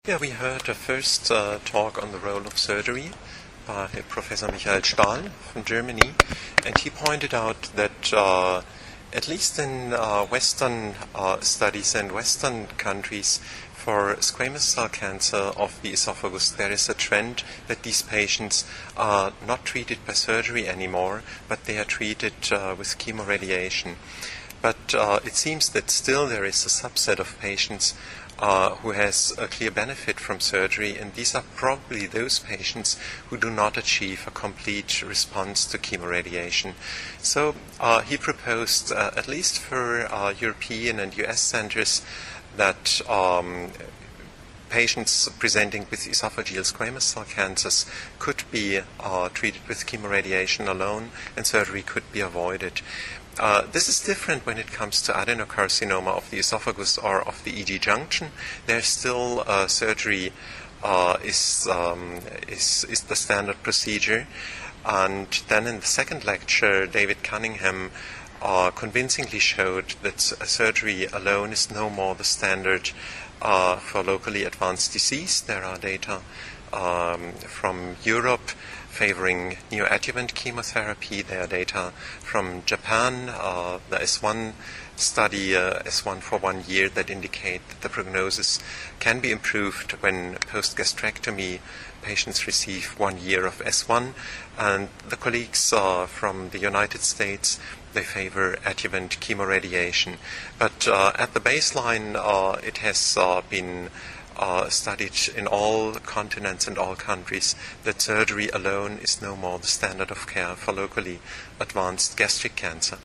Yeah, we heard a first talk on the role of surgery by Professor Michael Stahl from Germany, and he pointed out that at least in Western studies and Western countries for squamous cell cancer of the esophagus, there is a trend that these patients are not treated by surgery anymore, but they are treated with chemoradiation. But it seems that still there is a subset of patients who has a clear benefit from surgery, and these are probably those patients who do not achieve a complete response to chemoradiation. So he proposed, at least for European and US centers, that patients presenting with esophageal squamous cell cancers could be treated with chemoradiation alone, and surgery could be avoided. This is different when it comes to adenocarcinoma of the esophagus or of the EG junction. There's still surgery is the standard procedure. And then in the second lecture, David Cunningham convincingly showed that surgery alone is no more the standard for locally advanced disease. There are data from Europe favoring neoadjuvant chemotherapy. There are data from Japan. There is one study, S1 for 1 year, that indicate that the prognosis can be improved when post-gastrectomy patients receive 1 year of S1. And the colleagues from the United States, they favor adjuvant chemoradiation. But at the baseline, it has been studied in all continents and all countries that surgery alone is no more the standard of care for locally advanced gastric cancer.